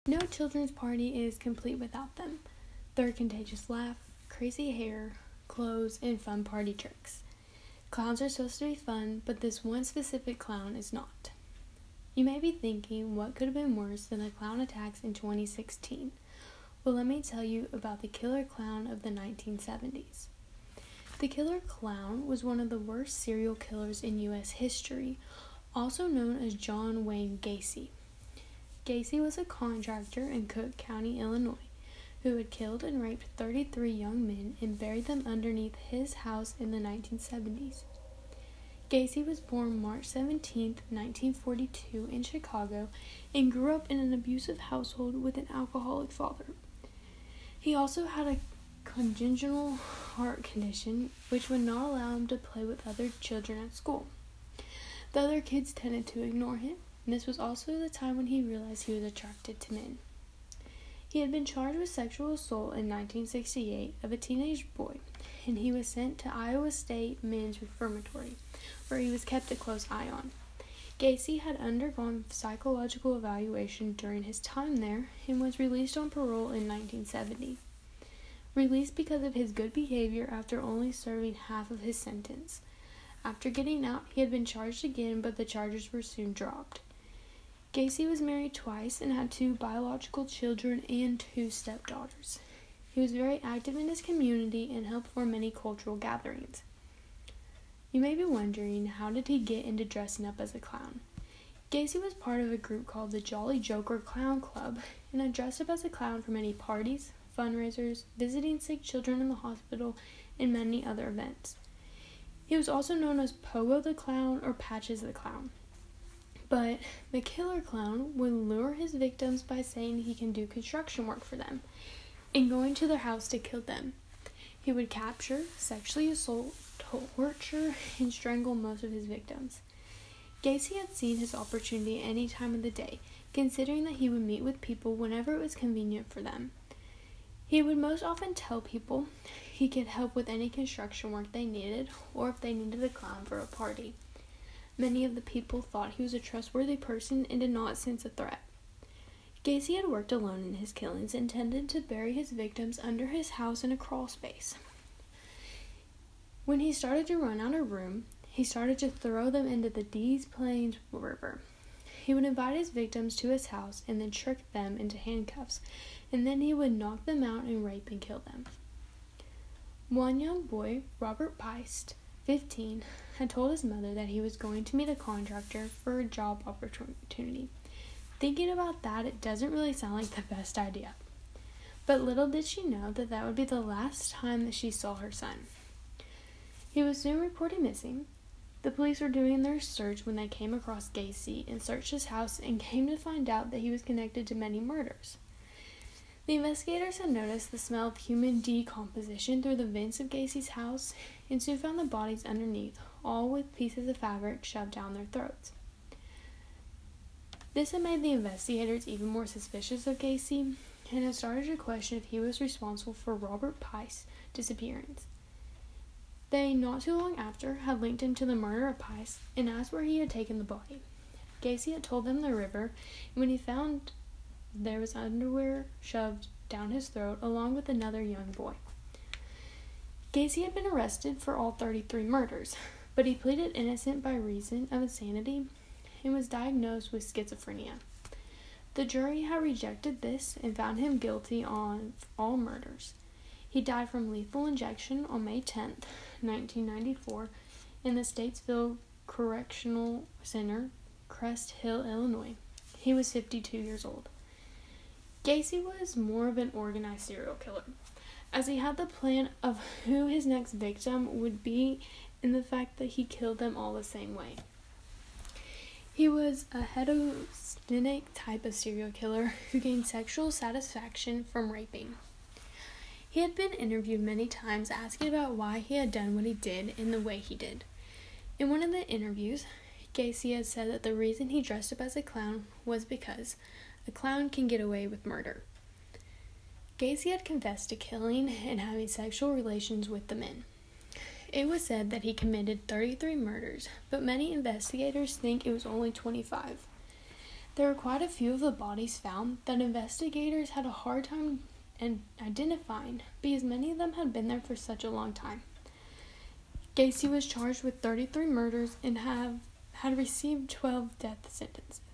No children's party is complete without them. Their contagious laugh, crazy hair, clothes, and fun party tricks. Clowns are supposed to be fun, but this one specific clown is not. You may be thinking, what could have been worse than the clown attacks in 2016? Well, let me tell you about the killer clown of the 1970s. The killer clown was one of the worst serial killers in U.S. history, also known as John Wayne Gacy. Gacy was a contractor in Cook County, Illinois, who had killed and raped 33 young men and buried them underneath his house in the 1970s. Gacy was born March 17, 1942 in Chicago and grew up in an abusive household with an alcoholic father. He also had a congenital heart condition which would not allow him to play with other children at school. The other kids tended to ignore him, and this was also the time when he realized he was attracted to men. He had been charged with sexual assault in 1968 of a teenage boy, and he was sent to Iowa State Men's Reformatory, where he was kept a close eye on. Gacy had undergone psychological evaluation during his time there and was released on parole in 1970. Released because of his good behavior after only serving half of his sentence. After getting out, he had been charged again, but the charges were soon dropped. Gacy was married twice and had 2 biological children and 2 stepdaughters. He was very active in his community and helped form many cultural gatherings. You may be wondering, how did he get into dressing up as a clown? Gacy was part of a group called the Jolly Joker Clown Club and had dressed up as a clown for many parties, fundraisers, visiting sick children in the hospital, and many other events. He was also known as Pogo the Clown or Patches the Clown. But the killer clown would lure his victims by saying he can do construction work for them and going to their house to kill them. He would capture, sexually assault, torture, and strangle most of his victims. Gacy had seen his opportunity any time of the day, considering that he would meet with people whenever it was convenient for them. He would most often tell people he could help with any construction work they needed or if they needed a clown for a party. Many of the people thought he was a trustworthy person and did not sense a threat. Gacy had worked alone in his killings and tended to bury his victims under his house in a crawl space. When he started to run out of room, he started to throw them into the Des Plaines River. He would invite his victims to his house and then trick them into handcuffs, and then he would knock them out and rape and kill them. One young boy, Robert Peist, 15, had told his mother that he was going to meet a contractor for a job opportunity. Thinking about that, it doesn't really sound like the best idea. But little did she know that that would be the last time that she saw her son. He was soon reported missing. The police were doing their search when they came across Gacy and searched his house and came to find out that he was connected to many murders. The investigators had noticed the smell of human decomposition through the vents of Gacy's house and soon found the bodies underneath, all with pieces of fabric shoved down their throats. This had made the investigators even more suspicious of Gacy and had started to question if he was responsible for Robert Peist's disappearance. They, not too long after, had linked him to the murder of Peist and asked where he had taken the body. Gacy had told them the river, and when he found there was underwear shoved down his throat along with another young boy. Gacy had been arrested for all 33 murders, but he pleaded innocent by reason of insanity and was diagnosed with schizophrenia. The jury had rejected this and found him guilty on all murders. He died from lethal injection on May 10, 1994, in the Statesville Correctional Center, Crest Hill, Illinois. He was 52 years old. Gacy was more of an organized serial killer, as he had the plan of who his next victim would be and the fact that he killed them all the same way. He was a hedonistic type of serial killer who gained sexual satisfaction from raping. He had been interviewed many times asking about why he had done what he did in the way he did. In one of the interviews, Gacy had said that the reason he dressed up as a clown was because a clown can get away with murder. Gacy had confessed to killing and having sexual relations with the men. It was said that he committed 33 murders, but many investigators think it was only 25. There were quite a few of the bodies found that investigators had a hard time identifying because many of them had been there for such a long time. Gacy was charged with 33 murders and had received 12 death sentences.